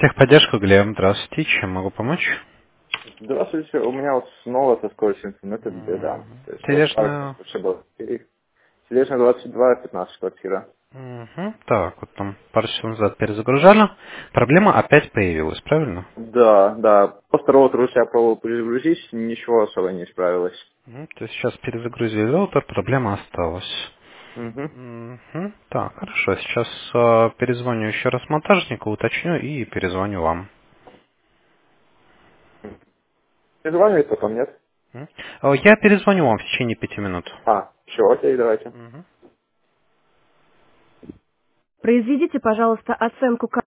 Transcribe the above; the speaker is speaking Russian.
Техподдержка, Глеб. Здравствуйте. Чем могу помочь? Здравствуйте, у меня вот снова со скоростью интернета беда. Мгм. То есть вот пару раз Тележная... вообще был. Тележная 22, 15 квартира. Мгм. Так, вот там пару часов назад перезагружали. Проблема опять появилась, правильно? Да, да. После роутера я пробовал перегрузить, ничего особо не исправилось. То есть сейчас перезагрузили роутер, проблема осталась. Угу. Мгм. Так, хорошо. Сейчас перезвоню еще раз монтажнику, уточню и перезвоню вам. Перезванивает потом, нет? Я перезвоню вам в течение 5 минут. Все, окей, давайте. Мгм. Произведите, пожалуйста, оценку